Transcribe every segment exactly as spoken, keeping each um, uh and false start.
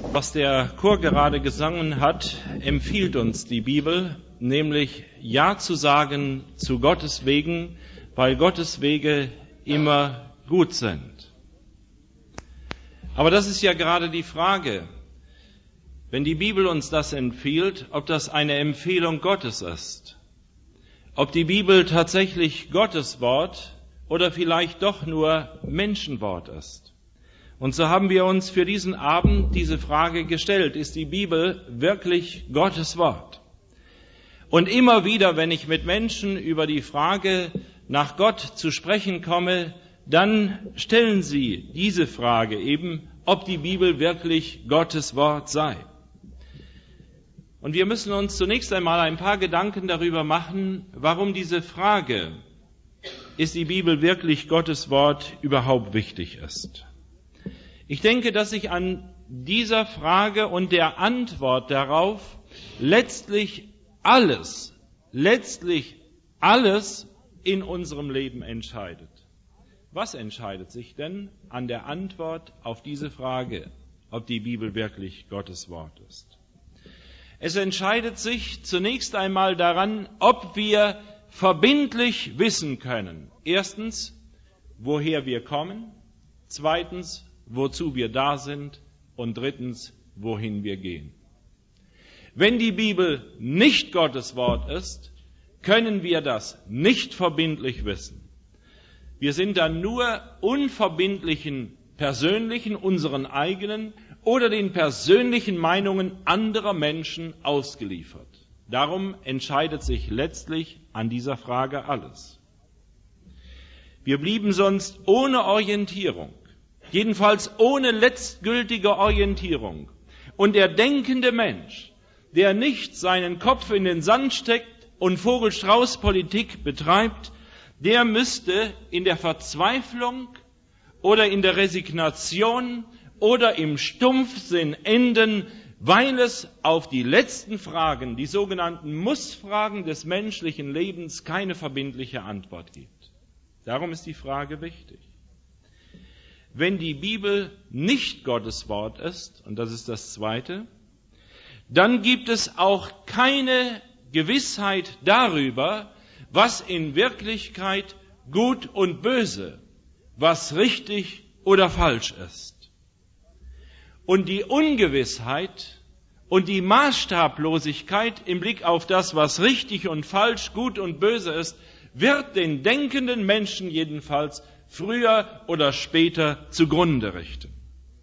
Was der Chor gerade gesungen hat, empfiehlt uns die Bibel, nämlich Ja zu sagen zu Gottes Wegen, weil Gottes Wege immer gut sind. Aber das ist ja gerade die Frage, wenn die Bibel uns das empfiehlt, ob das eine Empfehlung Gottes ist. Ob die Bibel tatsächlich Gottes Wort oder vielleicht doch nur Menschenwort ist. Und so haben wir uns für diesen Abend diese Frage gestellt, ist die Bibel wirklich Gottes Wort? Und immer wieder, wenn ich mit Menschen über die Frage nach Gott zu sprechen komme, dann stellen sie diese Frage eben, ob die Bibel wirklich Gottes Wort sei. Und wir müssen uns zunächst einmal ein paar Gedanken darüber machen, warum diese Frage, ist die Bibel wirklich Gottes Wort, überhaupt wichtig ist. Ich denke, dass sich an dieser Frage und der Antwort darauf letztlich alles, letztlich alles in unserem Leben entscheidet. Was entscheidet sich denn an der Antwort auf diese Frage, ob die Bibel wirklich Gottes Wort ist? Es entscheidet sich zunächst einmal daran, ob wir verbindlich wissen können. Erstens, woher wir kommen. Zweitens, wozu wir da sind. Und drittens, wohin wir gehen. Wenn die Bibel nicht Gottes Wort ist, können wir das nicht verbindlich wissen. Wir sind dann nur unverbindlichen, persönlichen, unseren eigenen oder den persönlichen Meinungen anderer Menschen ausgeliefert. Darum entscheidet sich letztlich an dieser Frage alles. Wir blieben sonst ohne Orientierung, jedenfalls ohne letztgültige Orientierung. Und der denkende Mensch, der nicht seinen Kopf in den Sand steckt und Vogel-Strauß-Politik betreibt, der müsste in der Verzweiflung oder in der Resignation oder im Stumpfsinn enden, weil es auf die letzten Fragen, die sogenannten Muss-Fragen des menschlichen Lebens, keine verbindliche Antwort gibt. Darum ist die Frage wichtig. Wenn die Bibel nicht Gottes Wort ist, und das ist das Zweite, dann gibt es auch keine Gewissheit darüber, was in Wirklichkeit gut und böse, was richtig oder falsch ist. Und die Ungewissheit und die Maßstablosigkeit im Blick auf das, was richtig und falsch, gut und böse ist, wird den denkenden Menschen jedenfalls früher oder später zugrunde richten.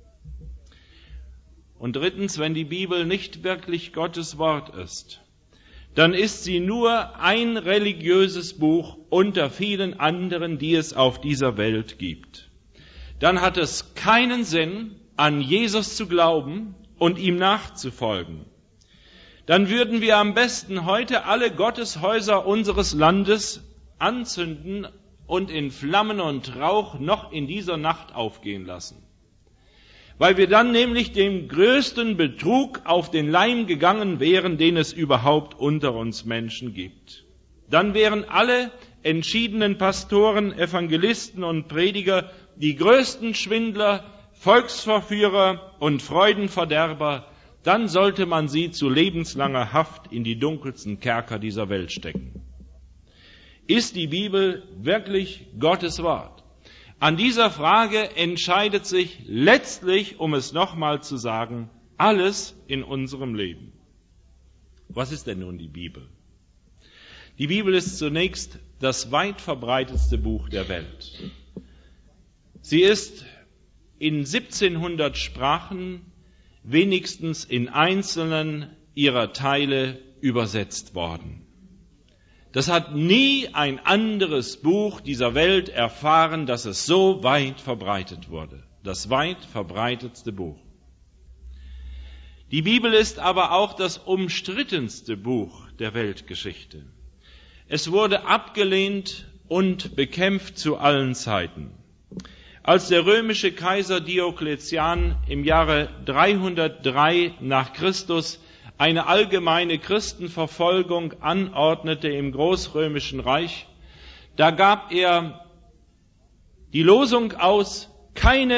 Und drittens, wenn die Bibel nicht wirklich Gottes Wort ist, dann ist sie nur ein religiöses Buch unter vielen anderen, die es auf dieser Welt gibt. Dann hat es keinen Sinn, an Jesus zu glauben und ihm nachzufolgen. Dann würden wir am besten heute alle Gotteshäuser unseres Landes anzünden und in Flammen und Rauch noch in dieser Nacht aufgehen lassen. Weil wir dann nämlich dem größten Betrug auf den Leim gegangen wären, den es überhaupt unter uns Menschen gibt. Dann wären alle entschiedenen Pastoren, Evangelisten und Prediger die größten Schwindler, Volksverführer und Freudenverderber. Dann sollte man sie zu lebenslanger Haft in die dunkelsten Kerker dieser Welt stecken. Ist die Bibel wirklich Gottes Wort? An dieser Frage entscheidet sich letztlich, um es nochmal zu sagen, alles in unserem Leben. Was ist denn nun die Bibel? Die Bibel ist zunächst das weit verbreitetste Buch der Welt. Sie ist in siebzehnhundert Sprachen, wenigstens in einzelnen ihrer Teile übersetzt worden. Das hat nie ein anderes Buch dieser Welt erfahren, dass es so weit verbreitet wurde. Das weit verbreitetste Buch. Die Bibel ist aber auch das umstrittenste Buch der Weltgeschichte. Es wurde abgelehnt und bekämpft zu allen Zeiten. Als der römische Kaiser Diokletian im Jahre dreihundertdrei nach Christus eine allgemeine Christenverfolgung anordnete im Großrömischen Reich, da gab er die Losung aus, keine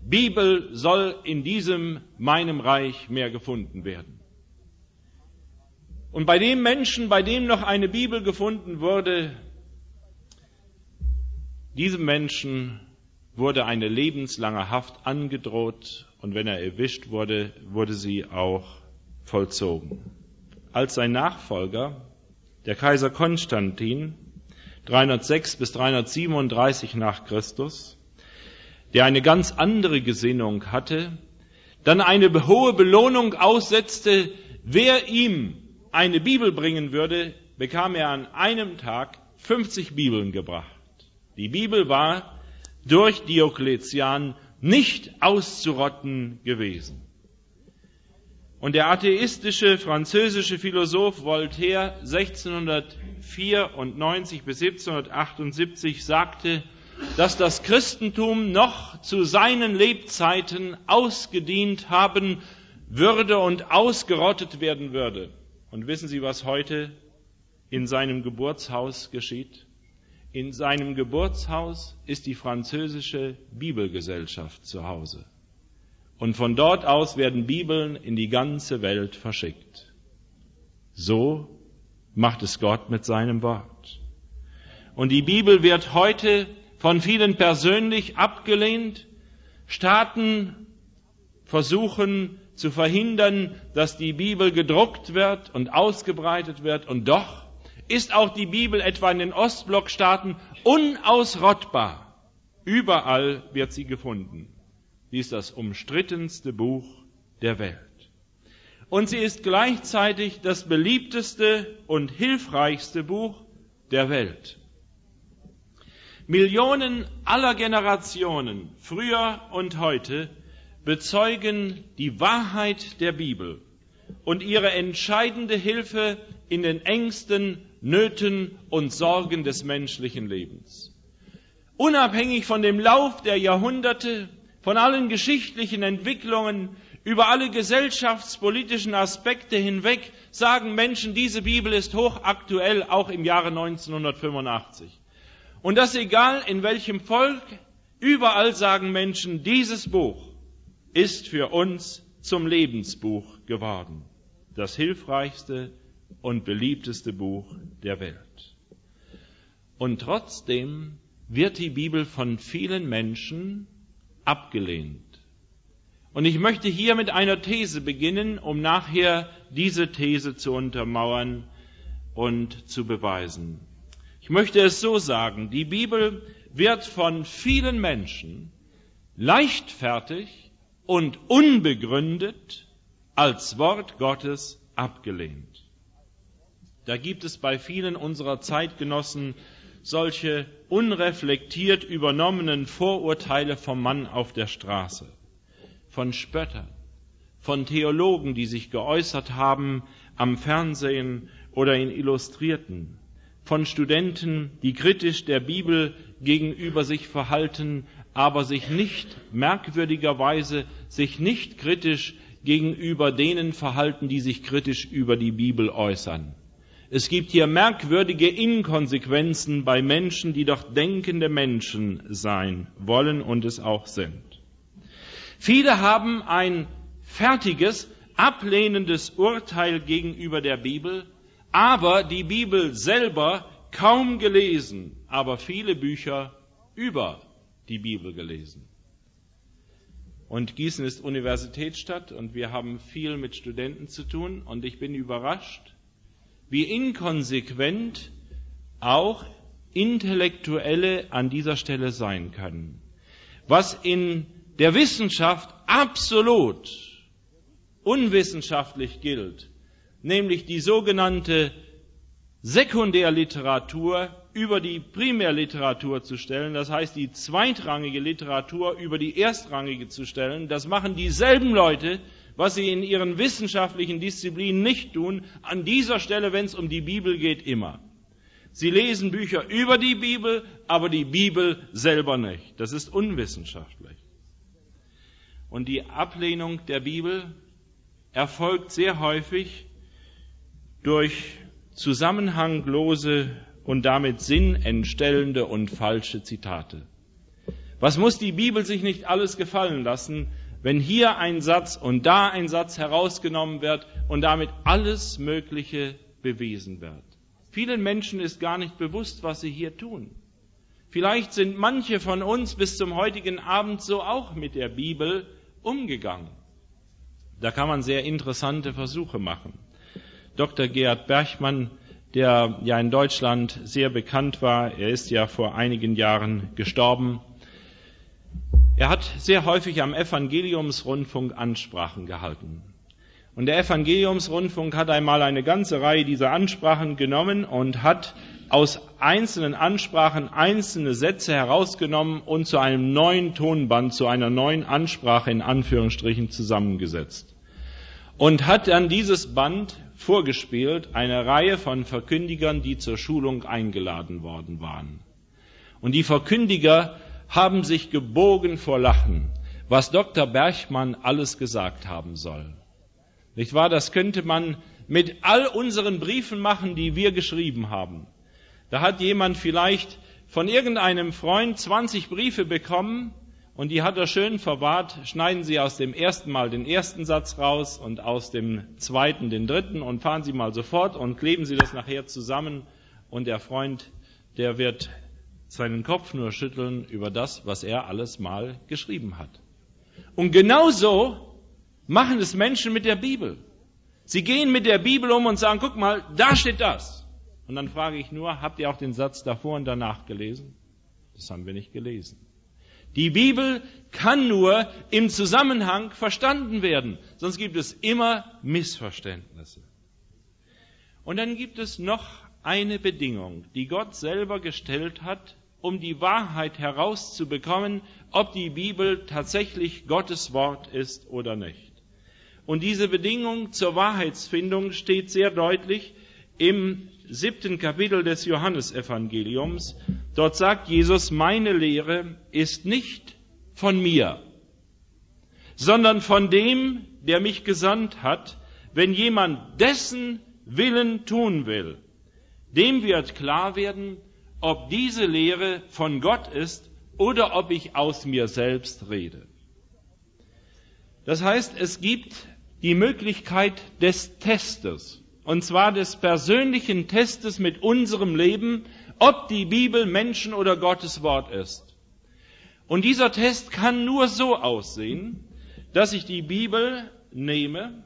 Bibel soll in diesem meinem Reich mehr gefunden werden. Und bei dem Menschen, bei dem noch eine Bibel gefunden wurde, diesem Menschen wurde eine lebenslange Haft angedroht und wenn er erwischt wurde, wurde sie auch vollzogen. Als sein Nachfolger, der Kaiser Konstantin, dreihundertsechs bis dreihundertsiebenunddreißig nach Christus, der eine ganz andere Gesinnung hatte, dann eine hohe Belohnung aussetzte, wer ihm eine Bibel bringen würde, bekam er an einem Tag fünfzig Bibeln gebracht. Die Bibel war durch Diokletian nicht auszurotten gewesen. Und der atheistische französische Philosoph Voltaire sechzehnhundertvierundneunzig bis siebzehnhundertachtundsiebzig sagte, dass das Christentum noch zu seinen Lebzeiten ausgedient haben würde und ausgerottet werden würde. Und wissen Sie, was heute in seinem Geburtshaus geschieht? In seinem Geburtshaus ist die französische Bibelgesellschaft zu Hause. Und von dort aus werden Bibeln in die ganze Welt verschickt. So macht es Gott mit seinem Wort. Und die Bibel wird heute von vielen persönlich abgelehnt. Staaten versuchen zu verhindern, dass die Bibel gedruckt wird und ausgebreitet wird. Und doch ist auch die Bibel etwa in den Ostblockstaaten unausrottbar. Überall wird sie gefunden. Sie ist das umstrittenste Buch der Welt. Und sie ist gleichzeitig das beliebteste und hilfreichste Buch der Welt. Millionen aller Generationen, früher und heute, bezeugen die Wahrheit der Bibel und ihre entscheidende Hilfe in den Ängsten, Nöten und Sorgen des menschlichen Lebens. Unabhängig von dem Lauf der Jahrhunderte, von allen geschichtlichen Entwicklungen, über alle gesellschaftspolitischen Aspekte hinweg, sagen Menschen, diese Bibel ist hochaktuell, auch im Jahre neunzehnhundertfünfundachtzig. Und das egal in welchem Volk, überall sagen Menschen, dieses Buch ist für uns zum Lebensbuch geworden. Das hilfreichste und beliebteste Buch der Welt. Und trotzdem wird die Bibel von vielen Menschen abgelehnt. Und ich möchte hier mit einer These beginnen, um nachher diese These zu untermauern und zu beweisen. Ich möchte es so sagen, die Bibel wird von vielen Menschen leichtfertig und unbegründet als Wort Gottes abgelehnt. Da gibt es bei vielen unserer Zeitgenossen solche unreflektiert übernommenen Vorurteile vom Mann auf der Straße, von Spöttern, von Theologen, die sich geäußert haben am Fernsehen oder in Illustrierten, von Studenten, die kritisch der Bibel gegenüber sich verhalten, aber sich nicht, merkwürdigerweise, sich nicht kritisch gegenüber denen verhalten, die sich kritisch über die Bibel äußern. Es gibt hier merkwürdige Inkonsequenzen bei Menschen, die doch denkende Menschen sein wollen und es auch sind. Viele haben ein fertiges, ablehnendes Urteil gegenüber der Bibel, aber die Bibel selber kaum gelesen, aber viele Bücher über die Bibel gelesen. Und Gießen ist Universitätsstadt und wir haben viel mit Studenten zu tun und ich bin überrascht, wie inkonsequent auch Intellektuelle an dieser Stelle sein können. Was in der Wissenschaft absolut unwissenschaftlich gilt, nämlich die sogenannte Sekundärliteratur über die Primärliteratur zu stellen, das heißt die zweitrangige Literatur über die erstrangige zu stellen, das machen dieselben Leute, was sie in ihren wissenschaftlichen Disziplinen nicht tun, an dieser Stelle, wenn es um die Bibel geht, immer. Sie lesen Bücher über die Bibel, aber die Bibel selber nicht. Das ist unwissenschaftlich. Und die Ablehnung der Bibel erfolgt sehr häufig durch zusammenhanglose und damit sinnentstellende und falsche Zitate. Was muss die Bibel sich nicht alles gefallen lassen, wenn hier ein Satz und da ein Satz herausgenommen wird und damit alles Mögliche bewiesen wird. Vielen Menschen ist gar nicht bewusst, was sie hier tun. Vielleicht sind manche von uns bis zum heutigen Abend so auch mit der Bibel umgegangen. Da kann man sehr interessante Versuche machen. Doktor Gerhard Berchmann, der ja in Deutschland sehr bekannt war, er ist ja vor einigen Jahren gestorben. Er hat sehr häufig am Evangeliumsrundfunk Ansprachen gehalten. Und der Evangeliumsrundfunk hat einmal eine ganze Reihe dieser Ansprachen genommen und hat aus einzelnen Ansprachen einzelne Sätze herausgenommen und zu einem neuen Tonband, zu einer neuen Ansprache in Anführungsstrichen zusammengesetzt. Und hat dann dieses Band vorgespielt, eine Reihe von Verkündigern, die zur Schulung eingeladen worden waren. Und die Verkündiger haben sich gebogen vor Lachen, was Doktor Berchmann alles gesagt haben soll. Nicht wahr? Das könnte man mit all unseren Briefen machen, die wir geschrieben haben. Da hat jemand vielleicht von irgendeinem Freund zwanzig Briefe bekommen und die hat er schön verwahrt. Schneiden Sie aus dem ersten Mal den ersten Satz raus und aus dem zweiten den dritten und fahren Sie mal sofort und kleben Sie das nachher zusammen und der Freund, der wird seinen Kopf nur schütteln über das, was er alles mal geschrieben hat. Und genauso machen es Menschen mit der Bibel. Sie gehen mit der Bibel um und sagen, guck mal, da steht das. Und dann frage ich nur, habt ihr auch den Satz davor und danach gelesen? Das haben wir nicht gelesen. Die Bibel kann nur im Zusammenhang verstanden werden, sonst gibt es immer Missverständnisse. Und dann gibt es noch eine Bedingung, die Gott selber gestellt hat, um die Wahrheit herauszubekommen, ob die Bibel tatsächlich Gottes Wort ist oder nicht. Und diese Bedingung zur Wahrheitsfindung steht sehr deutlich im siebten Kapitel des Johannesevangeliums. Dort sagt Jesus, meine Lehre ist nicht von mir, sondern von dem, der mich gesandt hat. Wenn jemand dessen Willen tun will, dem wird klar werden, ob diese Lehre von Gott ist oder ob ich aus mir selbst rede. Das heißt, es gibt die Möglichkeit des Testes, und zwar des persönlichen Testes mit unserem Leben, ob die Bibel Menschen- oder Gottes Wort ist. Und dieser Test kann nur so aussehen, dass ich die Bibel nehme,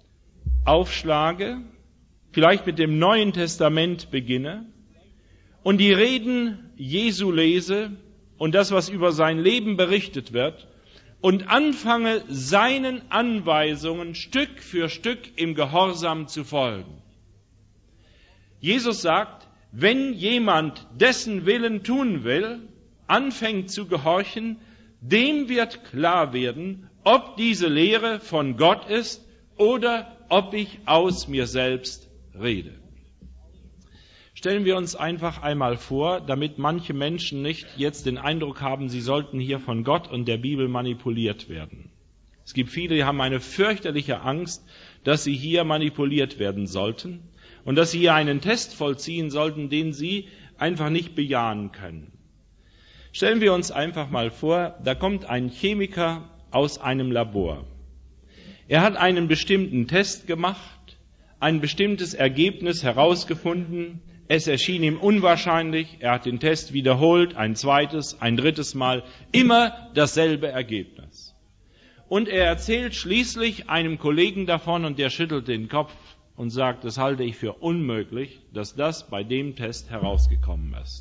aufschlage, vielleicht mit dem Neuen Testament beginne und die Reden Jesu lese und das, was über sein Leben berichtet wird, und anfange, seinen Anweisungen Stück für Stück im Gehorsam zu folgen. Jesus sagt, wenn jemand dessen Willen tun will, anfängt zu gehorchen, dem wird klar werden, ob diese Lehre von Gott ist oder ob ich aus mir selbst rede. Stellen wir uns einfach einmal vor, damit manche Menschen nicht jetzt den Eindruck haben, sie sollten hier von Gott und der Bibel manipuliert werden. Es gibt viele, die haben eine fürchterliche Angst, dass sie hier manipuliert werden sollten und dass sie hier einen Test vollziehen sollten, den sie einfach nicht bejahen können. Stellen wir uns einfach mal vor, da kommt ein Chemiker aus einem Labor. Er hat einen bestimmten Test gemacht, ein bestimmtes Ergebnis herausgefunden. Es erschien ihm unwahrscheinlich, er hat den Test wiederholt, ein zweites, ein drittes Mal, immer dasselbe Ergebnis. Und er erzählt schließlich einem Kollegen davon und der schüttelt den Kopf und sagt, das halte ich für unmöglich, dass das bei dem Test herausgekommen ist.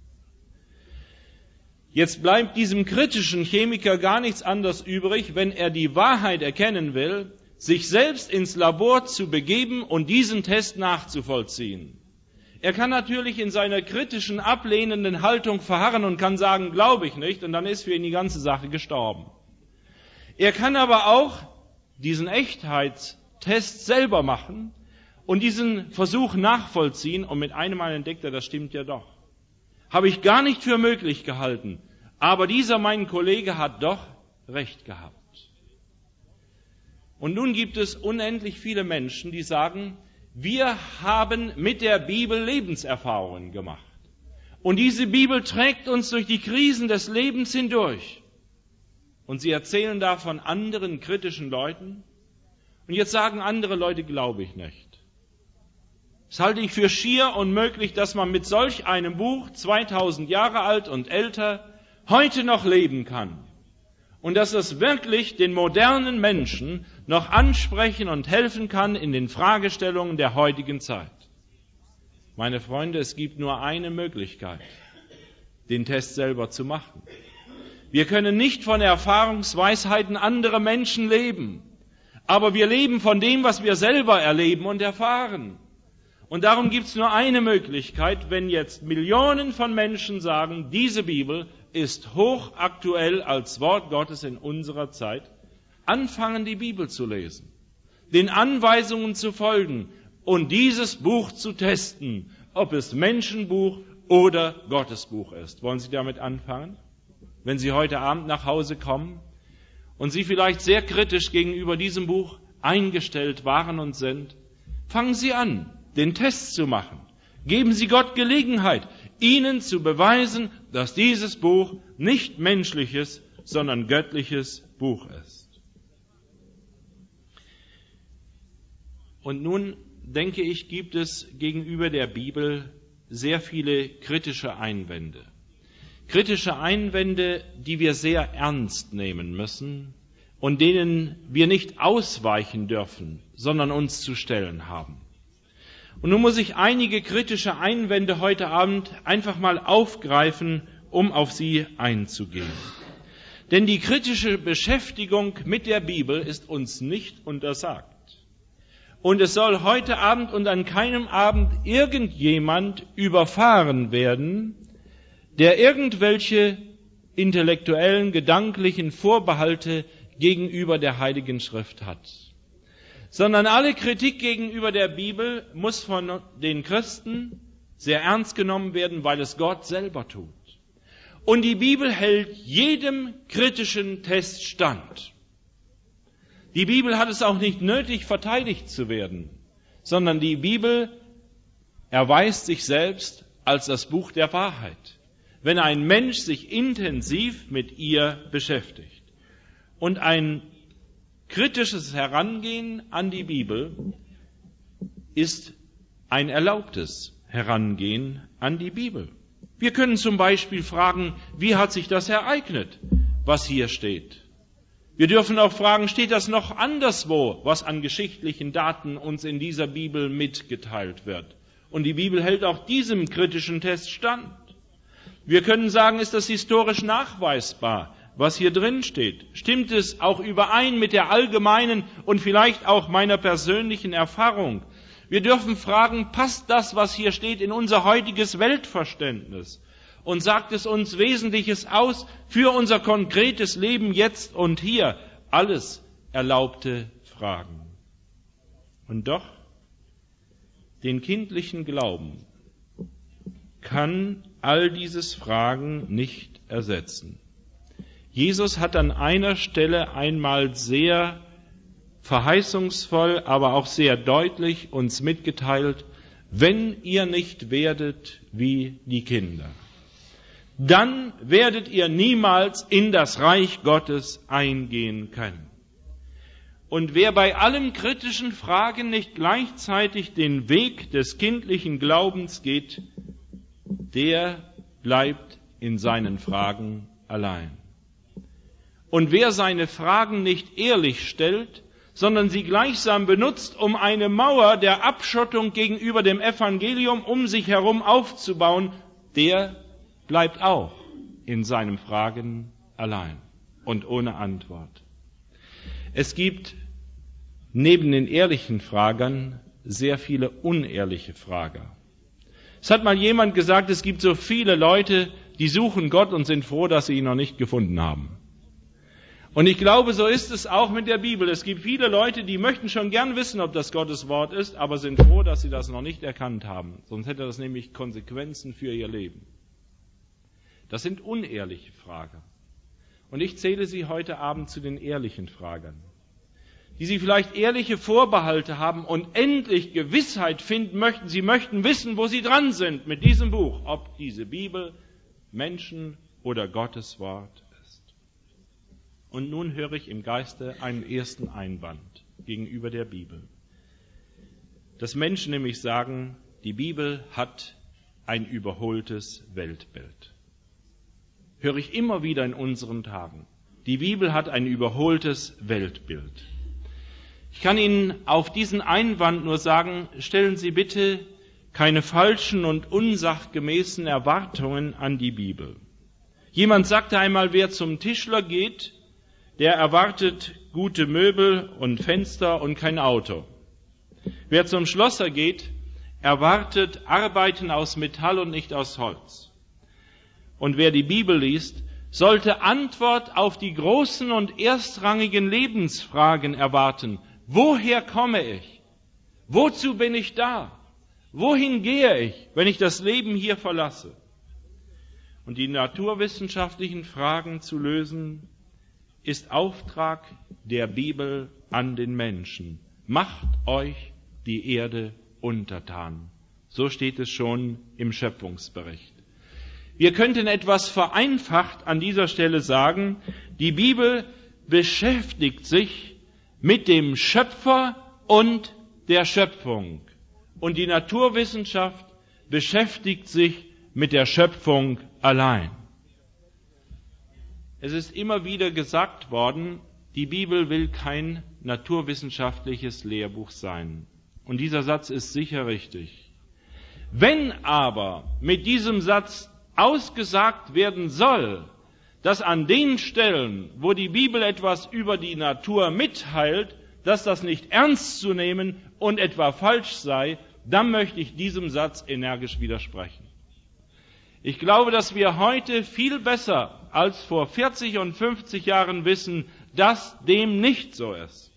Jetzt bleibt diesem kritischen Chemiker gar nichts anderes übrig, wenn er die Wahrheit erkennen will, sich selbst ins Labor zu begeben und diesen Test nachzuvollziehen. Er kann natürlich in seiner kritischen, ablehnenden Haltung verharren und kann sagen, glaube ich nicht, und dann ist für ihn die ganze Sache gestorben. Er kann aber auch diesen Echtheitstest selber machen und diesen Versuch nachvollziehen und mit einem Mal entdeckt er, das stimmt ja doch. Habe ich gar nicht für möglich gehalten, aber dieser mein Kollege hat doch recht gehabt. Und nun gibt es unendlich viele Menschen, die sagen, wir haben mit der Bibel Lebenserfahrungen gemacht. Und diese Bibel trägt uns durch die Krisen des Lebens hindurch. Und sie erzählen da von anderen kritischen Leuten. Und jetzt sagen andere Leute, glaube ich nicht. Das halte ich für schier unmöglich, dass man mit solch einem Buch, zweitausend Jahre alt und älter, heute noch leben kann. Und dass es wirklich den modernen Menschen noch ansprechen und helfen kann in den Fragestellungen der heutigen Zeit. Meine Freunde, es gibt nur eine Möglichkeit, den Test selber zu machen. Wir können nicht von Erfahrungsweisheiten anderer Menschen leben, aber wir leben von dem, was wir selber erleben und erfahren. Und darum gibt es nur eine Möglichkeit, wenn jetzt Millionen von Menschen sagen, diese Bibel ist hochaktuell als Wort Gottes in unserer Zeit, anfangen die Bibel zu lesen, den Anweisungen zu folgen und dieses Buch zu testen, ob es Menschenbuch oder Gottesbuch ist. Wollen Sie damit anfangen? Wenn Sie heute Abend nach Hause kommen und Sie vielleicht sehr kritisch gegenüber diesem Buch eingestellt waren und sind, fangen Sie an, den Test zu machen. Geben Sie Gott Gelegenheit, Ihnen zu beweisen, dass dieses Buch nicht menschliches, sondern göttliches Buch ist. Und nun, denke ich, gibt es gegenüber der Bibel sehr viele kritische Einwände. Kritische Einwände, die wir sehr ernst nehmen müssen und denen wir nicht ausweichen dürfen, sondern uns zu stellen haben. Und nun muss ich einige kritische Einwände heute Abend einfach mal aufgreifen, um auf sie einzugehen. Denn die kritische Beschäftigung mit der Bibel ist uns nicht untersagt. Und es soll heute Abend und an keinem Abend irgendjemand überfahren werden, der irgendwelche intellektuellen, gedanklichen Vorbehalte gegenüber der Heiligen Schrift hat. Sondern alle Kritik gegenüber der Bibel muss von den Christen sehr ernst genommen werden, weil es Gott selber tut. Und die Bibel hält jedem kritischen Test stand. Die Bibel hat es auch nicht nötig, verteidigt zu werden, sondern die Bibel erweist sich selbst als das Buch der Wahrheit, wenn ein Mensch sich intensiv mit ihr beschäftigt. Und ein kritisches Herangehen an die Bibel ist ein erlaubtes Herangehen an die Bibel. Wir können zum Beispiel fragen, wie hat sich das ereignet, was hier steht? Wir dürfen auch fragen, steht das noch anderswo, was an geschichtlichen Daten uns in dieser Bibel mitgeteilt wird? Und die Bibel hält auch diesem kritischen Test stand. Wir können sagen, ist das historisch nachweisbar, was hier drin steht? Stimmt es auch überein mit der allgemeinen und vielleicht auch meiner persönlichen Erfahrung? Wir dürfen fragen, passt das, was hier steht, in unser heutiges Weltverständnis? Und sagt es uns Wesentliches aus für unser konkretes Leben jetzt und hier? Alles erlaubte Fragen. Und doch, den kindlichen Glauben kann all dieses Fragen nicht ersetzen. Jesus hat an einer Stelle einmal sehr verheißungsvoll, aber auch sehr deutlich uns mitgeteilt, wenn ihr nicht werdet wie die Kinder, dann werdet ihr niemals in das Reich Gottes eingehen können. Und wer bei allem kritischen Fragen nicht gleichzeitig den Weg des kindlichen Glaubens geht, der bleibt in seinen Fragen allein. Und wer seine Fragen nicht ehrlich stellt, sondern sie gleichsam benutzt, um eine Mauer der Abschottung gegenüber dem Evangelium um sich herum aufzubauen, der bleibt auch in seinen Fragen allein und ohne Antwort. Es gibt neben den ehrlichen Fragern sehr viele unehrliche Frager. Es hat mal jemand gesagt, es gibt so viele Leute, die suchen Gott und sind froh, dass sie ihn noch nicht gefunden haben. Und ich glaube, so ist es auch mit der Bibel. Es gibt viele Leute, die möchten schon gern wissen, ob das Gottes Wort ist, aber sind froh, dass sie das noch nicht erkannt haben. Sonst hätte das nämlich Konsequenzen für ihr Leben. Das sind unehrliche Frager. Und ich zähle sie heute Abend zu den ehrlichen Fragern. die sie vielleicht ehrliche Vorbehalte haben und endlich Gewissheit finden möchten. Sie möchten wissen, wo sie dran sind mit diesem Buch, ob diese Bibel Menschen oder Gottes Wort ist. Und nun höre ich im Geiste einen ersten Einwand gegenüber der Bibel. Dass Menschen nämlich sagen, die Bibel hat ein überholtes Weltbild. Höre ich immer wieder in unseren Tagen. Die Bibel hat ein überholtes Weltbild. Ich kann Ihnen auf diesen Einwand nur sagen, stellen Sie bitte keine falschen und unsachgemäßen Erwartungen an die Bibel. Jemand sagte einmal, wer zum Tischler geht, der erwartet gute Möbel und Fenster und kein Auto. Wer zum Schlosser geht, erwartet Arbeiten aus Metall und nicht aus Holz. Und wer die Bibel liest, sollte Antwort auf die großen und erstrangigen Lebensfragen erwarten. Woher komme ich? Wozu bin ich da? Wohin gehe ich, wenn ich das Leben hier verlasse? Und die naturwissenschaftlichen Fragen zu lösen, ist Auftrag der Bibel an den Menschen. Macht euch die Erde untertan. So steht es schon im Schöpfungsbericht. Wir könnten etwas vereinfacht an dieser Stelle sagen, die Bibel beschäftigt sich mit dem Schöpfer und der Schöpfung. Und die Naturwissenschaft beschäftigt sich mit der Schöpfung allein. Es ist immer wieder gesagt worden, die Bibel will kein naturwissenschaftliches Lehrbuch sein. Und dieser Satz ist sicher richtig. Wenn aber mit diesem Satz ausgesagt werden soll, dass an den Stellen, wo die Bibel etwas über die Natur mitteilt, dass das nicht ernst zu nehmen und etwa falsch sei, dann möchte ich diesem Satz energisch widersprechen. Ich glaube, dass wir heute viel besser als vor vierzig und fünfzig Jahren wissen, dass dem nicht so ist.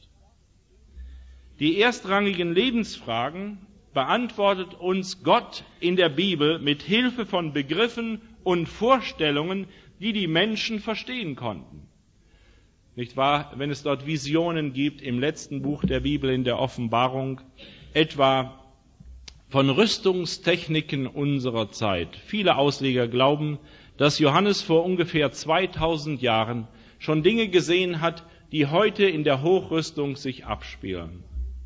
Die erstrangigen Lebensfragen beantwortet uns Gott in der Bibel mit Hilfe von Begriffen und Vorstellungen, die die Menschen verstehen konnten. Nicht wahr? Wenn es dort Visionen gibt im letzten Buch der Bibel in der Offenbarung, etwa von Rüstungstechniken unserer Zeit. Viele Ausleger glauben, dass Johannes vor ungefähr zweitausend Jahren schon Dinge gesehen hat, die heute in der Hochrüstung sich abspielen.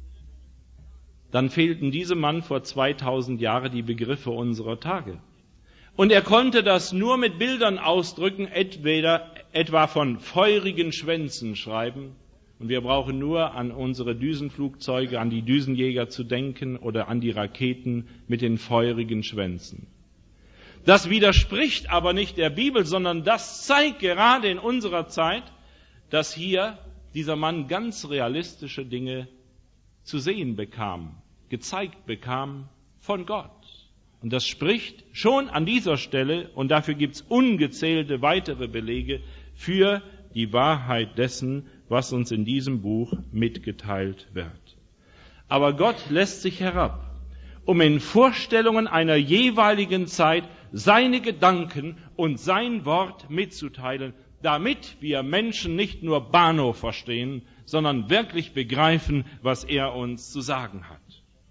Dann fehlten diesem Mann vor zweitausend Jahren die Begriffe unserer Tage. Und er konnte das nur mit Bildern ausdrücken, entweder etwa von feurigen Schwänzen schreiben. Und wir brauchen nur an unsere Düsenflugzeuge, an die Düsenjäger zu denken oder an die Raketen mit den feurigen Schwänzen. Das widerspricht aber nicht der Bibel, sondern das zeigt gerade in unserer Zeit, dass hier dieser Mann ganz realistische Dinge zu sehen bekam, gezeigt bekam von Gott. Und das spricht schon an dieser Stelle, und dafür gibt es ungezählte weitere Belege für die Wahrheit dessen, was uns in diesem Buch mitgeteilt wird. Aber Gott lässt sich herab, um in Vorstellungen einer jeweiligen Zeit seine Gedanken und sein Wort mitzuteilen, damit wir Menschen nicht nur Bahnhof verstehen, sondern wirklich begreifen, was er uns zu sagen hat.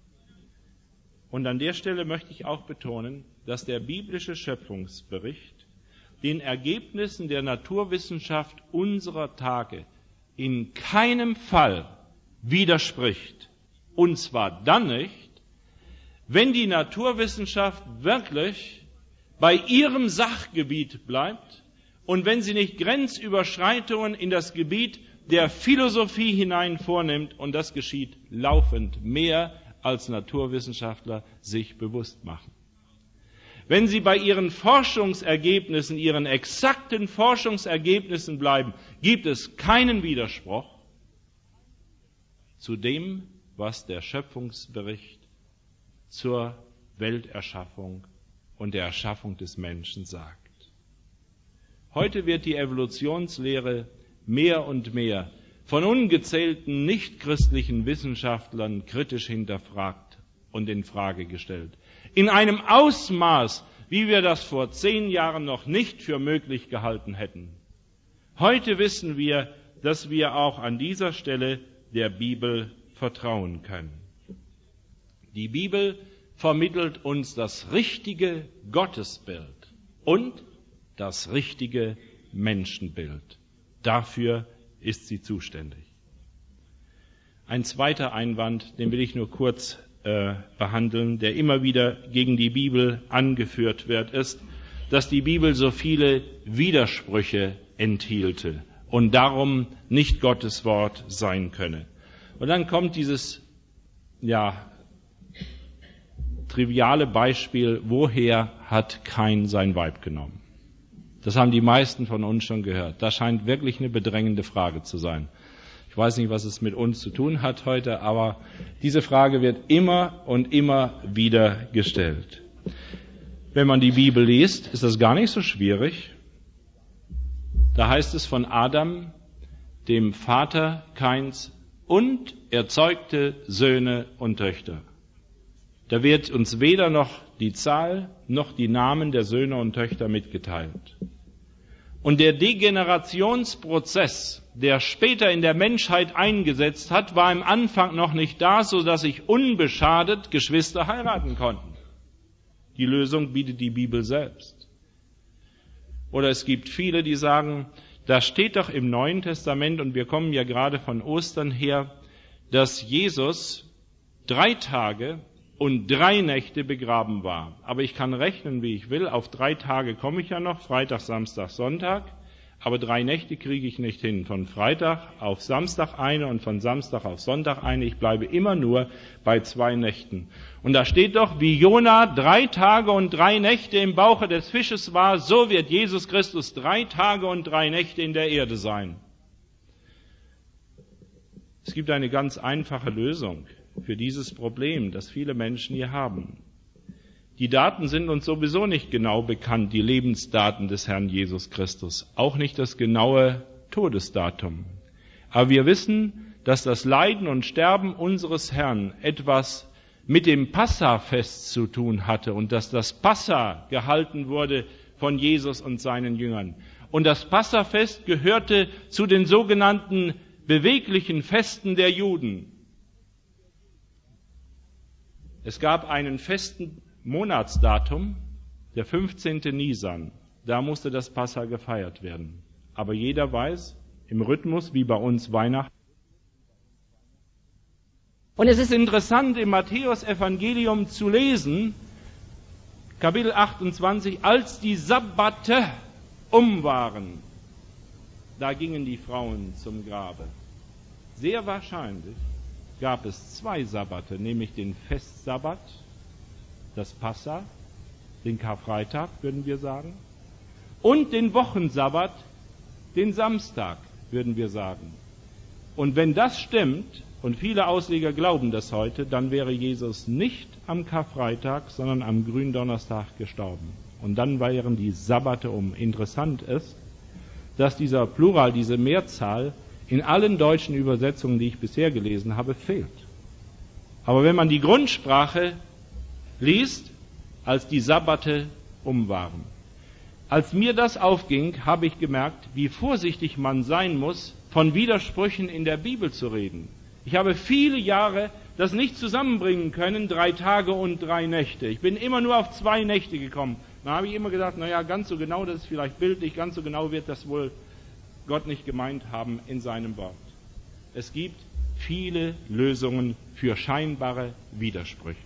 Und an der Stelle möchte ich auch betonen, dass der biblische Schöpfungsbericht den Ergebnissen der Naturwissenschaft unserer Tage in keinem Fall widerspricht. Und zwar dann nicht, wenn die Naturwissenschaft wirklich bei ihrem Sachgebiet bleibt und wenn sie nicht Grenzüberschreitungen in das Gebiet der Philosophie hinein vornimmt, und das geschieht laufend mehr, als Naturwissenschaftler sich bewusst machen. Wenn sie bei ihren Forschungsergebnissen, ihren exakten Forschungsergebnissen bleiben, gibt es keinen Widerspruch zu dem, was der Schöpfungsbericht zur Welterschaffung und der Erschaffung des Menschen sagt. Heute wird die Evolutionslehre mehr und mehr von ungezählten nichtchristlichen Wissenschaftlern kritisch hinterfragt und in Frage gestellt. In einem Ausmaß, wie wir das vor zehn Jahren noch nicht für möglich gehalten hätten. Heute wissen wir, dass wir auch an dieser Stelle der Bibel vertrauen können. Die Bibel vermittelt uns das richtige Gottesbild und das richtige Menschenbild. Dafür ist sie zuständig. Ein zweiter Einwand, den will ich nur kurz äh, behandeln, der immer wieder gegen die Bibel angeführt wird, ist, dass die Bibel so viele Widersprüche enthielte und darum nicht Gottes Wort sein könne. Und dann kommt dieses, ja, triviale Beispiel, woher hat Kain sein Weib genommen? Das haben die meisten von uns schon gehört. Das scheint wirklich eine bedrängende Frage zu sein. Ich weiß nicht, was es mit uns zu tun hat heute, aber diese Frage wird immer und immer wieder gestellt. Wenn man die Bibel liest, ist das gar nicht so schwierig. Da heißt es von Adam, dem Vater Kains, und er zeugte Söhne und Töchter. Da wird uns weder noch die Zahl noch die Namen der Söhne und Töchter mitgeteilt. Und der Degenerationsprozess, der später in der Menschheit eingesetzt hat, war im Anfang noch nicht da, so dass sich unbeschadet Geschwister heiraten konnten. Die Lösung bietet die Bibel selbst. Oder es gibt viele, die sagen, da steht doch im Neuen Testament, und wir kommen ja gerade von Ostern her, dass Jesus drei Tage und drei Nächte begraben war. Aber ich kann rechnen, wie ich will. Auf drei Tage komme ich ja noch, Freitag, Samstag, Sonntag. Aber drei Nächte kriege ich nicht hin. Von Freitag auf Samstag eine und von Samstag auf Sonntag eine. Ich bleibe immer nur bei zwei Nächten. Und da steht doch, wie Jona drei Tage und drei Nächte im Bauche des Fisches war, so wird Jesus Christus drei Tage und drei Nächte in der Erde sein. Es gibt eine ganz einfache Lösung für dieses Problem, das viele Menschen hier haben. Die Daten sind uns sowieso nicht genau bekannt, die Lebensdaten des Herrn Jesus Christus, auch nicht das genaue Todesdatum. Aber wir wissen, dass das Leiden und Sterben unseres Herrn etwas mit dem Passafest zu tun hatte und dass das Passa gehalten wurde von Jesus und seinen Jüngern. Und das Passafest gehörte zu den sogenannten beweglichen Festen der Juden. Es gab einen festen Monatsdatum, der fünfzehnte Nisan. Da musste das Passa gefeiert werden. Aber jeder weiß, im Rhythmus, wie bei uns Weihnachten. Und es ist interessant, im Matthäus-Evangelium zu lesen, Kapitel achtundzwanzig, als die Sabbate um waren, da gingen die Frauen zum Grabe. Sehr wahrscheinlich gab es zwei Sabbate, nämlich den Festsabbat, das Passa, den Karfreitag, würden wir sagen, und den Wochensabbat, den Samstag, würden wir sagen. Und wenn das stimmt, und viele Ausleger glauben das heute, dann wäre Jesus nicht am Karfreitag, sondern am Gründonnerstag gestorben. Und dann wären die Sabbate um. Interessant ist, dass dieser Plural, diese Mehrzahl, in allen deutschen Übersetzungen, die ich bisher gelesen habe, fehlt. Aber wenn man die Grundsprache liest, als die Sabbate um waren. Als mir das aufging, habe ich gemerkt, wie vorsichtig man sein muss, von Widersprüchen in der Bibel zu reden. Ich habe viele Jahre das nicht zusammenbringen können, drei Tage und drei Nächte. Ich bin immer nur auf zwei Nächte gekommen. Da habe ich immer gedacht, naja, ganz so genau, das ist vielleicht bildlich, ganz so genau wird das wohl Gott nicht gemeint haben in seinem Wort. Es gibt viele Lösungen für scheinbare Widersprüche.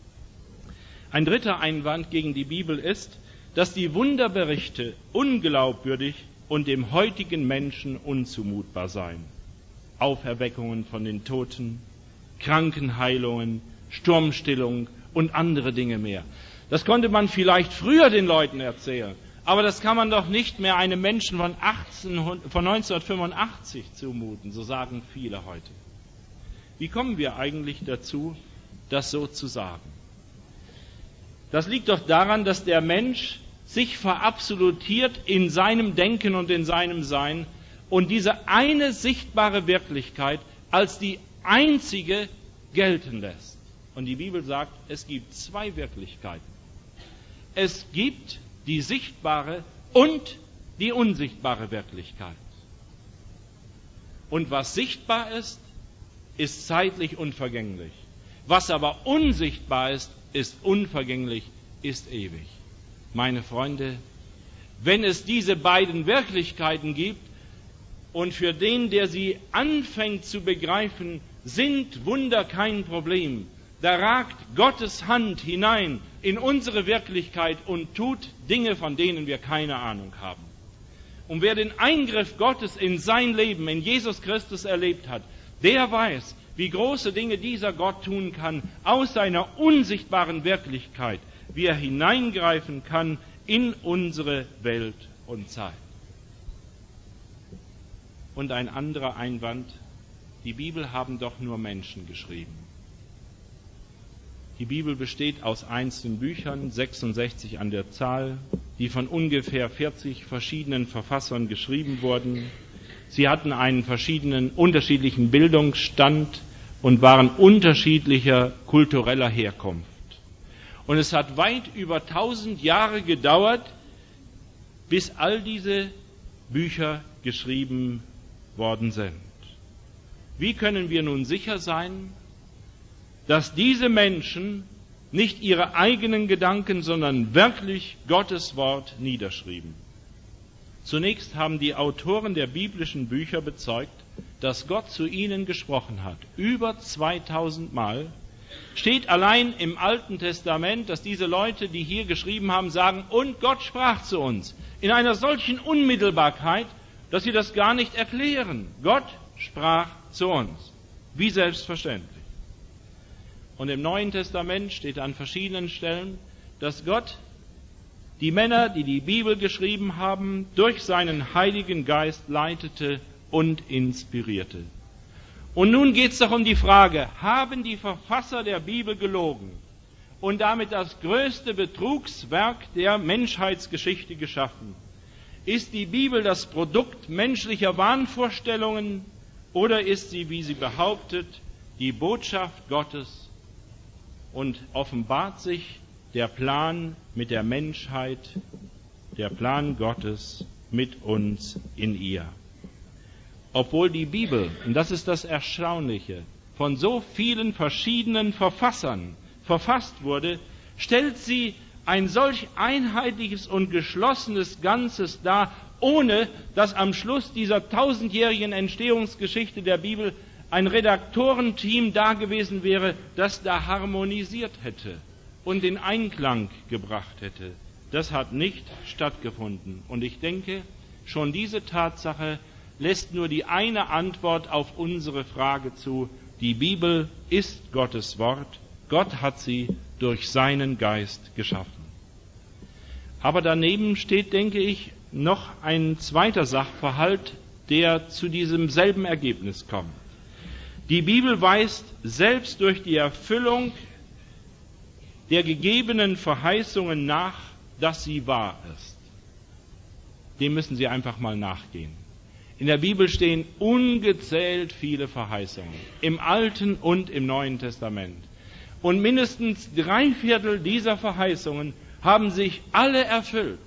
Ein dritter Einwand gegen die Bibel ist, dass die Wunderberichte unglaubwürdig und dem heutigen Menschen unzumutbar seien. Auferweckungen von den Toten, Krankenheilungen, Sturmstillung und andere Dinge mehr. Das konnte man vielleicht früher den Leuten erzählen, aber das kann man doch nicht mehr einem Menschen von, achtzehnhundert, von neunzehnhundertfünfundachtzig zumuten, so sagen viele heute. Wie kommen wir eigentlich dazu, das so zu sagen? Das liegt doch daran, dass der Mensch sich verabsolutiert in seinem Denken und in seinem Sein und diese eine sichtbare Wirklichkeit als die einzige gelten lässt. Und die Bibel sagt, es gibt zwei Wirklichkeiten. Es gibt die sichtbare und die unsichtbare Wirklichkeit. Und was sichtbar ist, ist zeitlich unvergänglich. Was aber unsichtbar ist, ist unvergänglich, ist ewig. Meine Freunde, wenn es diese beiden Wirklichkeiten gibt und für den, der sie anfängt zu begreifen, sind Wunder kein Problem. Da ragt Gottes Hand hinein in unsere Wirklichkeit und tut Dinge, von denen wir keine Ahnung haben. Und wer den Eingriff Gottes in sein Leben, in Jesus Christus erlebt hat, der weiß, wie große Dinge dieser Gott tun kann, aus seiner unsichtbaren Wirklichkeit, wie er hineingreifen kann in unsere Welt und Zeit. Und ein anderer Einwand, die Bibel haben doch nur Menschen geschrieben. Die Bibel besteht aus einzelnen Büchern, sechsundsechzig an der Zahl, die von ungefähr vierzig verschiedenen Verfassern geschrieben wurden. Sie hatten einen verschiedenen, unterschiedlichen Bildungsstand und waren unterschiedlicher kultureller Herkunft. Und es hat weit über tausend Jahre gedauert, bis all diese Bücher geschrieben worden sind. Wie können wir nun sicher sein, dass diese Menschen nicht ihre eigenen Gedanken, sondern wirklich Gottes Wort niederschrieben? Zunächst haben die Autoren der biblischen Bücher bezeugt, dass Gott zu ihnen gesprochen hat. Über zweitausend Mal steht allein im Alten Testament, dass diese Leute, die hier geschrieben haben, sagen, und Gott sprach zu uns. In einer solchen Unmittelbarkeit, dass sie das gar nicht erklären. Gott sprach zu uns. Wie selbstverständlich. Und im Neuen Testament steht an verschiedenen Stellen, dass Gott die Männer, die die Bibel geschrieben haben, durch seinen Heiligen Geist leitete und inspirierte. Und nun geht es doch um die Frage, haben die Verfasser der Bibel gelogen und damit das größte Betrugswerk der Menschheitsgeschichte geschaffen? Ist die Bibel das Produkt menschlicher Wahnvorstellungen oder ist sie, wie sie behauptet, die Botschaft Gottes und offenbart sich der Plan mit der Menschheit, der Plan Gottes mit uns in ihr? Obwohl die Bibel, und das ist das Erstaunliche, von so vielen verschiedenen Verfassern verfasst wurde, stellt sie ein solch einheitliches und geschlossenes Ganzes dar, ohne dass am Schluss dieser tausendjährigen Entstehungsgeschichte der Bibel ein Redaktorenteam da gewesen wäre, das da harmonisiert hätte und in Einklang gebracht hätte. Das hat nicht stattgefunden. Und ich denke, schon diese Tatsache lässt nur die eine Antwort auf unsere Frage zu: Die Bibel ist Gottes Wort. Gott hat sie durch seinen Geist geschaffen. Aber daneben steht, denke ich, noch ein zweiter Sachverhalt, der zu diesem selben Ergebnis kommt. Die Bibel weist selbst durch die Erfüllung der gegebenen Verheißungen nach, dass sie wahr ist. Dem müssen Sie einfach mal nachgehen. In der Bibel stehen ungezählt viele Verheißungen, im Alten und im Neuen Testament. Und mindestens drei Viertel dieser Verheißungen haben sich alle erfüllt.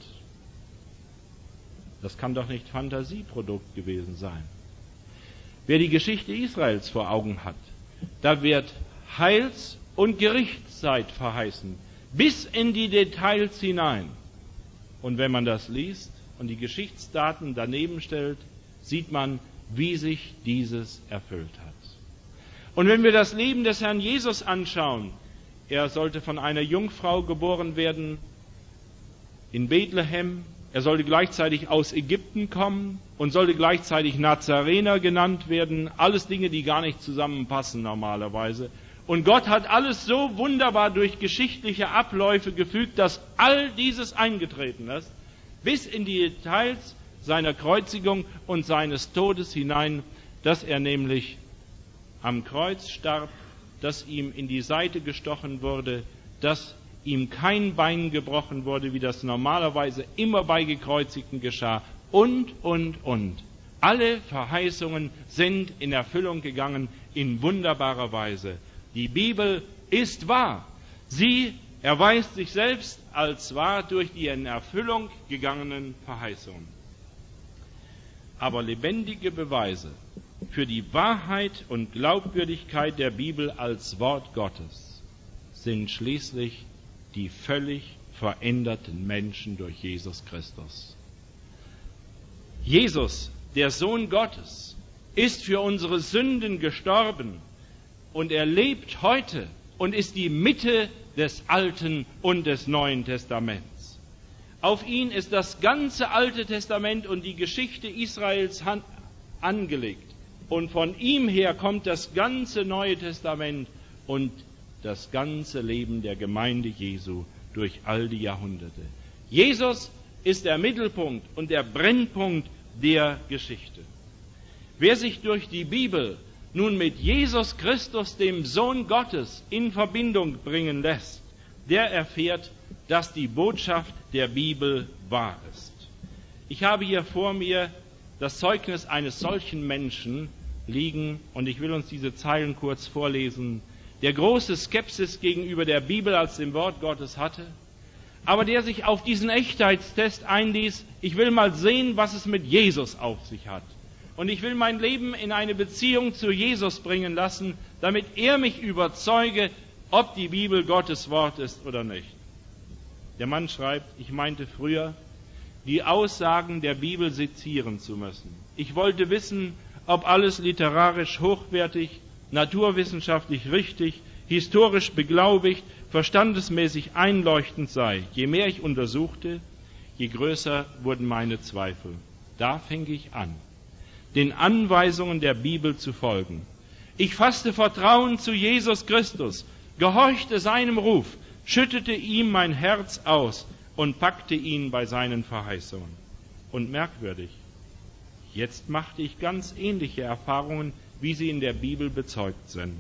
Das kann doch nicht Fantasieprodukt gewesen sein. Wer die Geschichte Israels vor Augen hat, da wird Heils- und Gerichtszeit verheißen, bis in die Details hinein. Und wenn man das liest und die Geschichtsdaten daneben stellt, sieht man, wie sich dieses erfüllt hat. Und wenn wir das Leben des Herrn Jesus anschauen, er sollte von einer Jungfrau geboren werden in Bethlehem, er sollte gleichzeitig aus Ägypten kommen und sollte gleichzeitig Nazarener genannt werden, alles Dinge, die gar nicht zusammenpassen normalerweise. Und Gott hat alles so wunderbar durch geschichtliche Abläufe gefügt, dass all dieses eingetreten ist, bis in die Details seiner Kreuzigung und seines Todes hinein, dass er nämlich am Kreuz starb, dass ihm in die Seite gestochen wurde, dass ihm kein Bein gebrochen wurde, wie das normalerweise immer bei Gekreuzigten geschah, und, und, und. Alle Verheißungen sind in Erfüllung gegangen in wunderbarer Weise. Die Bibel ist wahr. Sie erweist sich selbst als wahr durch die in Erfüllung gegangenen Verheißungen. Aber lebendige Beweise für die Wahrheit und Glaubwürdigkeit der Bibel als Wort Gottes sind schließlich die völlig veränderten Menschen durch Jesus Christus. Jesus, der Sohn Gottes, ist für unsere Sünden gestorben und er lebt heute und ist die Mitte des Alten und des Neuen Testaments. Auf ihn ist das ganze Alte Testament und die Geschichte Israels angelegt. Und von ihm her kommt das ganze Neue Testament und das ganze Leben der Gemeinde Jesu durch all die Jahrhunderte. Jesus ist der Mittelpunkt und der Brennpunkt der Geschichte. Wer sich durch die Bibel nun mit Jesus Christus, dem Sohn Gottes, in Verbindung bringen lässt, der erfährt, dass die Botschaft der Bibel wahr ist. Ich habe hier vor mir das Zeugnis eines solchen Menschen liegen und ich will uns diese Zeilen kurz vorlesen, der große Skepsis gegenüber der Bibel als dem Wort Gottes hatte, aber der sich auf diesen Echtheitstest einließ. Ich will mal sehen, was es mit Jesus auf sich hat. Und ich will mein Leben in eine Beziehung zu Jesus bringen lassen, damit er mich überzeuge, ob die Bibel Gottes Wort ist oder nicht. Der Mann schreibt, ich meinte früher, die Aussagen der Bibel sezieren zu müssen. Ich wollte wissen, ob alles literarisch hochwertig, naturwissenschaftlich richtig, historisch beglaubigt, verstandesmäßig einleuchtend sei. Je mehr ich untersuchte, je größer wurden meine Zweifel. Da fing ich an, den Anweisungen der Bibel zu folgen. Ich fasste Vertrauen zu Jesus Christus, gehorchte seinem Ruf, schüttete ihm mein Herz aus und packte ihn bei seinen Verheißungen. Und merkwürdig, jetzt machte ich ganz ähnliche Erfahrungen, wie sie in der Bibel bezeugt sind.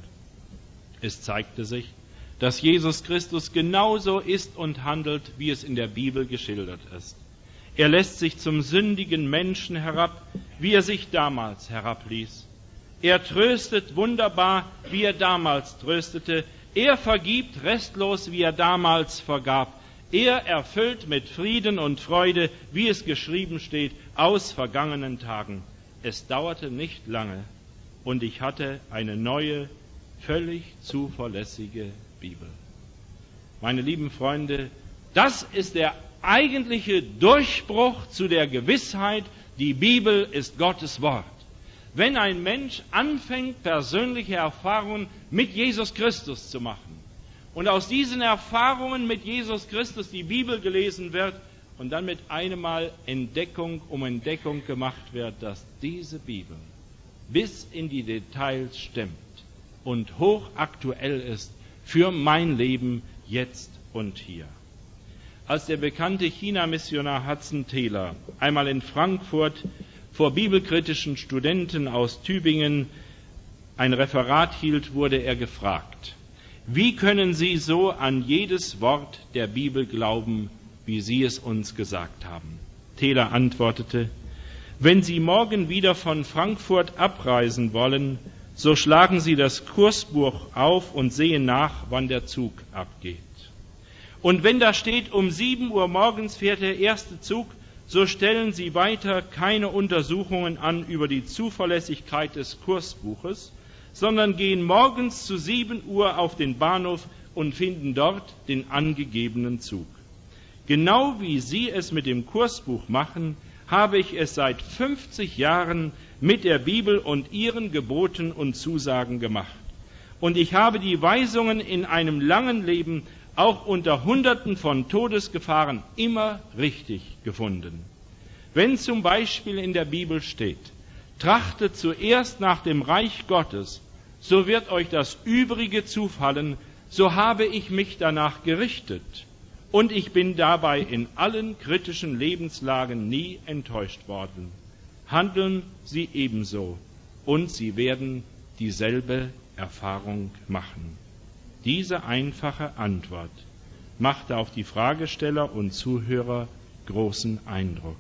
Es zeigte sich, dass Jesus Christus genauso ist und handelt, wie es in der Bibel geschildert ist. Er lässt sich zum sündigen Menschen herab, wie er sich damals herabließ. Er tröstet wunderbar, wie er damals tröstete. Er vergibt restlos, wie er damals vergab. Er erfüllt mit Frieden und Freude, wie es geschrieben steht, aus vergangenen Tagen. Es dauerte nicht lange und ich hatte eine neue, völlig zuverlässige Bibel. Meine lieben Freunde, das ist der eigentliche Durchbruch zu der Gewissheit, die Bibel ist Gottes Wort. Wenn ein Mensch anfängt, persönliche Erfahrungen mit Jesus Christus zu machen und aus diesen Erfahrungen mit Jesus Christus die Bibel gelesen wird und dann mit einem Mal Entdeckung um Entdeckung gemacht wird, dass diese Bibel bis in die Details stimmt und hochaktuell ist für mein Leben jetzt und hier. Als der bekannte China-Missionar Hudson Taylor einmal in Frankfurt vor bibelkritischen Studenten aus Tübingen ein Referat hielt, wurde er gefragt, wie können Sie so an jedes Wort der Bibel glauben, wie Sie es uns gesagt haben? Taylor antwortete, wenn Sie morgen wieder von Frankfurt abreisen wollen, so schlagen Sie das Kursbuch auf und sehen nach, wann der Zug abgeht. Und wenn da steht, um sieben Uhr morgens fährt der erste Zug, so stellen Sie weiter keine Untersuchungen an über die Zuverlässigkeit des Kursbuches, sondern gehen morgens zu sieben Uhr auf den Bahnhof und finden dort den angegebenen Zug. Genau wie Sie es mit dem Kursbuch machen, habe ich es seit fünfzig Jahren mit der Bibel und ihren Geboten und Zusagen gemacht. Und ich habe die Weisungen in einem langen Leben auch unter Hunderten von Todesgefahren immer richtig gefunden. Wenn zum Beispiel in der Bibel steht, trachtet zuerst nach dem Reich Gottes, so wird euch das Übrige zufallen, so habe ich mich danach gerichtet. Und ich bin dabei in allen kritischen Lebenslagen nie enttäuscht worden. Handeln Sie ebenso und Sie werden dieselbe Erfahrung machen. Diese einfache Antwort machte auf die Fragesteller und Zuhörer großen Eindruck.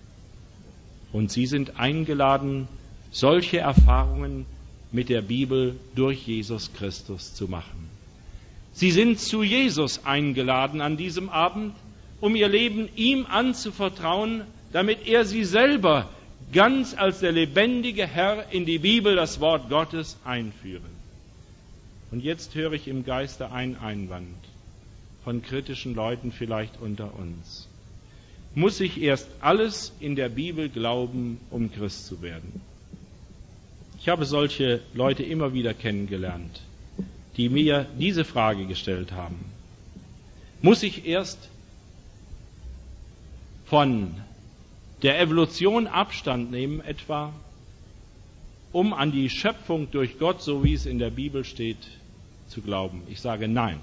Und Sie sind eingeladen, solche Erfahrungen mit der Bibel durch Jesus Christus zu machen. Sie sind zu Jesus eingeladen an diesem Abend, um ihr Leben ihm anzuvertrauen, damit er sie selber ganz als der lebendige Herr in die Bibel, das Wort Gottes, einführen. Und jetzt höre ich im Geiste einen Einwand von kritischen Leuten vielleicht unter uns. Muss ich erst alles in der Bibel glauben, um Christ zu werden? Ich habe solche Leute immer wieder kennengelernt, die mir diese Frage gestellt haben. Muss ich erst von der Evolution Abstand nehmen, etwa, um an die Schöpfung durch Gott, so wie es in der Bibel steht, zu glauben? Ich sage nein.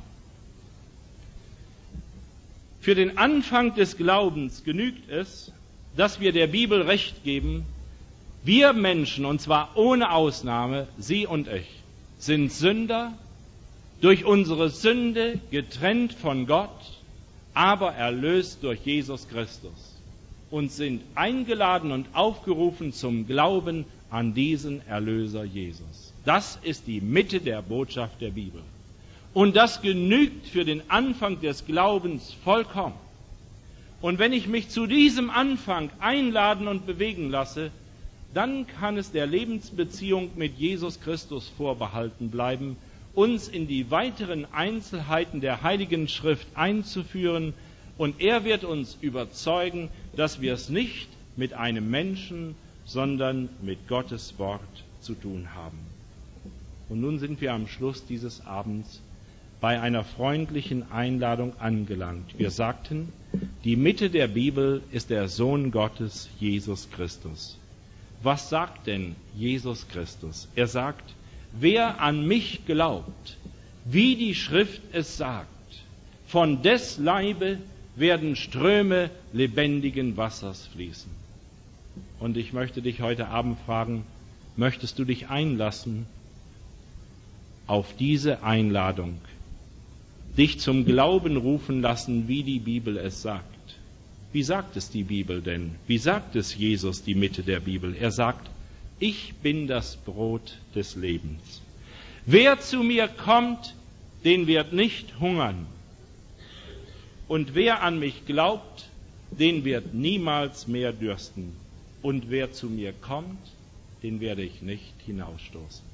Für den Anfang des Glaubens genügt es, dass wir der Bibel Recht geben. Wir Menschen, und zwar ohne Ausnahme, Sie und ich, sind Sünder, durch unsere Sünde getrennt von Gott, aber erlöst durch Jesus Christus und sind eingeladen und aufgerufen zum Glauben an diesen Erlöser Jesus. Das ist die Mitte der Botschaft der Bibel. Und das genügt für den Anfang des Glaubens vollkommen. Und wenn ich mich zu diesem Anfang einladen und bewegen lasse, dann kann es der Lebensbeziehung mit Jesus Christus vorbehalten bleiben, uns in die weiteren Einzelheiten der Heiligen Schrift einzuführen, und er wird uns überzeugen, dass wir es nicht mit einem Menschen, sondern mit Gottes Wort zu tun haben. Und nun sind wir am Schluss dieses Abends bei einer freundlichen Einladung angelangt. Wir sagten, die Mitte der Bibel ist der Sohn Gottes, Jesus Christus. Was sagt denn Jesus Christus? Er sagt, wer an mich glaubt, wie die Schrift es sagt, von des Leibe werden Ströme lebendigen Wassers fließen. Und ich möchte dich heute Abend fragen, möchtest du dich einlassen auf diese Einladung, dich zum Glauben rufen lassen, wie die Bibel es sagt? Wie sagt es die Bibel denn? Wie sagt es Jesus, die Mitte der Bibel? Er sagt, ich bin das Brot des Lebens. Wer zu mir kommt, den wird nicht hungern. Und wer an mich glaubt, den wird niemals mehr dürsten. Und wer zu mir kommt, den werde ich nicht hinausstoßen.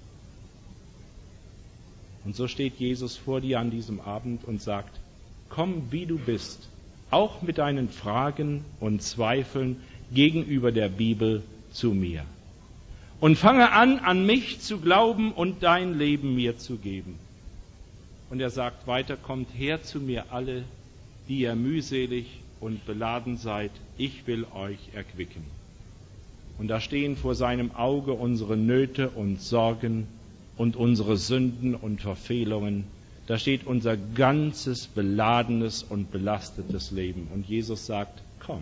Und so steht Jesus vor dir an diesem Abend und sagt, komm wie du bist, auch mit deinen Fragen und Zweifeln gegenüber der Bibel zu mir. Und fange an, an mich zu glauben und dein Leben mir zu geben. Und er sagt weiter, kommt her zu mir alle, die ihr mühselig und beladen seid, ich will euch erquicken. Und da stehen vor seinem Auge unsere Nöte und Sorgen und unsere Sünden und Verfehlungen. Da steht unser ganzes beladenes und belastetes Leben. Und Jesus sagt, komm.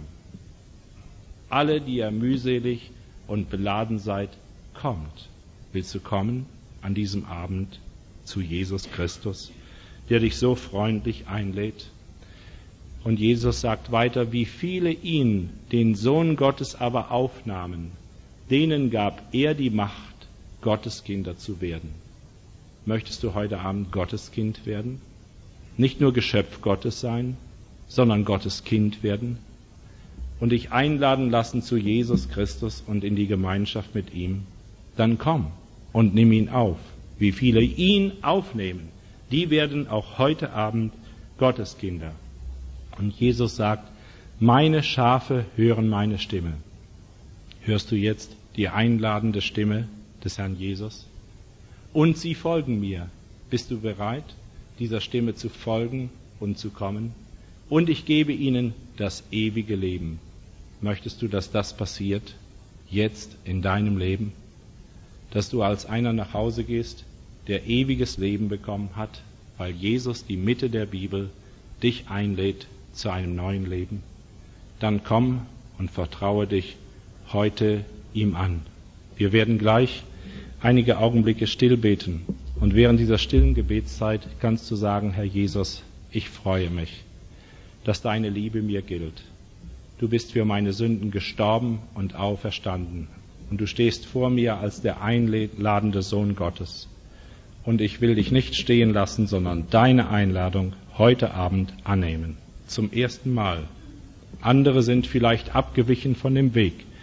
Alle, die ihr mühselig und beladen seid, kommt. Willst du kommen an diesem Abend zu Jesus Christus, der dich so freundlich einlädt? Und Jesus sagt weiter, wie viele ihn, den Sohn Gottes, aber aufnahmen, denen gab er die Macht, Gotteskinder zu werden. Möchtest du heute Abend Gotteskind werden? Nicht nur Geschöpf Gottes sein, sondern Gottes Kind werden? Und dich einladen lassen zu Jesus Christus und in die Gemeinschaft mit ihm? Dann komm und nimm ihn auf. Wie viele ihn aufnehmen, die werden auch heute Abend Gotteskinder. Und Jesus sagt, meine Schafe hören meine Stimme. Hörst du jetzt die einladende Stimme des Herrn Jesus? Und sie folgen mir. Bist du bereit, dieser Stimme zu folgen und zu kommen? Und ich gebe ihnen das ewige Leben. Möchtest du, dass das passiert, jetzt in deinem Leben? Dass du als einer nach Hause gehst, der ewiges Leben bekommen hat, weil Jesus, die Mitte der Bibel, dich einlädt zu einem neuen Leben? Dann komm und vertraue dich heute ihm an. Wir werden gleich einige Augenblicke still beten. Und während dieser stillen Gebetszeit kannst du sagen, Herr Jesus, ich freue mich, dass deine Liebe mir gilt. Du bist für meine Sünden gestorben und auferstanden. Und du stehst vor mir als der einladende Sohn Gottes. Und ich will dich nicht stehen lassen, sondern deine Einladung heute Abend annehmen. Zum ersten Mal. Andere sind vielleicht abgewichen von dem Weg.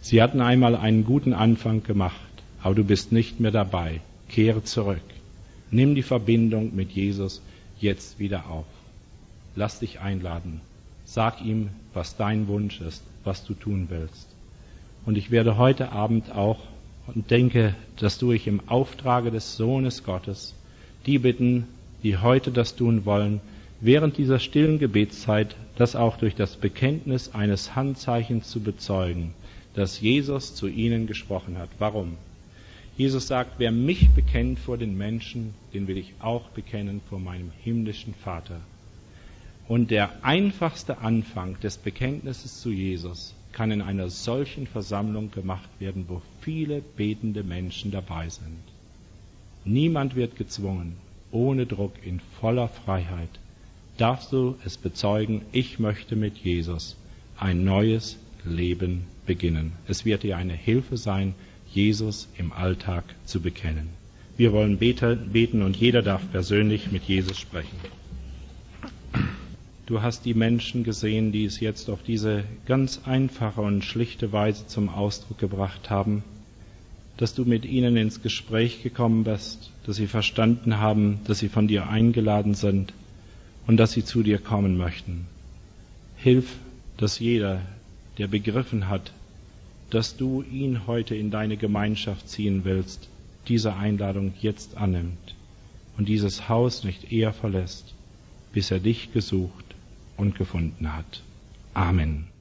Sie hatten einmal einen guten Anfang gemacht, aber du bist nicht mehr dabei. Kehre zurück. Nimm die Verbindung mit Jesus jetzt wieder auf. Lass dich einladen. Sag ihm, was dein Wunsch ist, was du tun willst. Und ich werde heute Abend auch und denke, dass du ich im Auftrage des Sohnes Gottes die bitten, die heute das tun wollen, während dieser stillen Gebetszeit, das auch durch das Bekenntnis eines Handzeichens zu bezeugen, dass Jesus zu ihnen gesprochen hat. Warum? Jesus sagt, wer mich bekennt vor den Menschen, den will ich auch bekennen vor meinem himmlischen Vater. Und der einfachste Anfang des Bekenntnisses zu Jesus kann in einer solchen Versammlung gemacht werden, wo viele betende Menschen dabei sind. Niemand wird gezwungen, ohne Druck, in voller Freiheit. Darfst du es bezeugen, ich möchte mit Jesus ein neues Leben beginnen. Es wird dir eine Hilfe sein, Jesus im Alltag zu bekennen. Wir wollen beten und jeder darf persönlich mit Jesus sprechen. Du hast die Menschen gesehen, die es jetzt auf diese ganz einfache und schlichte Weise zum Ausdruck gebracht haben, dass du mit ihnen ins Gespräch gekommen bist, dass sie verstanden haben, dass sie von dir eingeladen sind und dass sie zu dir kommen möchten. Hilf, dass jeder, der begriffen hat, dass du ihn heute in deine Gemeinschaft ziehen willst, diese Einladung jetzt annimmt und dieses Haus nicht eher verlässt, bis er dich gesucht und gefunden hat. Amen.